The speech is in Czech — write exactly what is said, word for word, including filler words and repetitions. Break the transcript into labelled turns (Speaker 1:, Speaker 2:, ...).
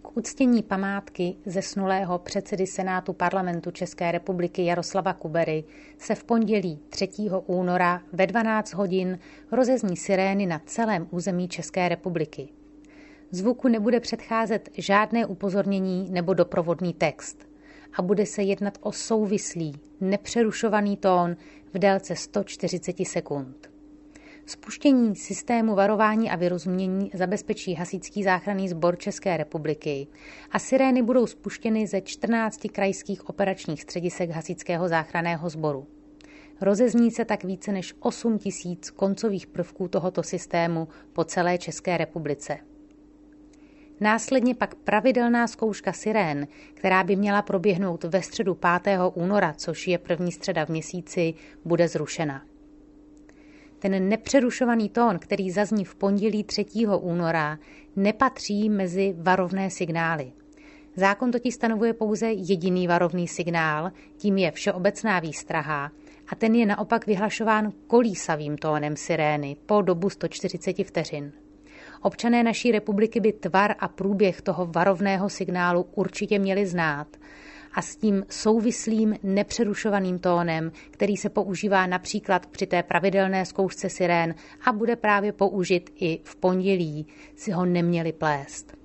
Speaker 1: K uctění památky zesnulého předsedy Senátu Parlamentu České republiky Jaroslava Kubery se v pondělí třetího února ve dvanáct hodin rozezní sirény na celém území České republiky. Zvuku nebude předcházet žádné upozornění nebo doprovodný text a bude se jednat o souvislý, nepřerušovaný tón v délce sto čtyřicet sekund. Spuštění systému varování a vyrozumění zabezpečí Hasičský záchranný sbor České republiky a sirény budou spuštěny ze čtrnácti krajských operačních středisek Hasičského záchranného sboru. Rozezní se tak více než osm tisíc koncových prvků tohoto systému po celé České republice. Následně pak pravidelná zkouška sirén, která by měla proběhnout ve středu pátého února, což je první středa v měsíci, bude zrušena. Ten nepřerušovaný tón, který zazní v pondělí třetího února, nepatří mezi varovné signály. Zákon totiž stanovuje pouze jediný varovný signál, tím je všeobecná výstraha, a ten je naopak vyhlašován kolísavým tónem sirény po dobu sto čtyřicet vteřin. Občané naší republiky by tvar a průběh toho varovného signálu určitě měli znát a s tím souvislým nepřerušovaným tónem, který se používá například při té pravidelné zkoušce sirén a bude právě použit i v pondělí, si ho neměli plést.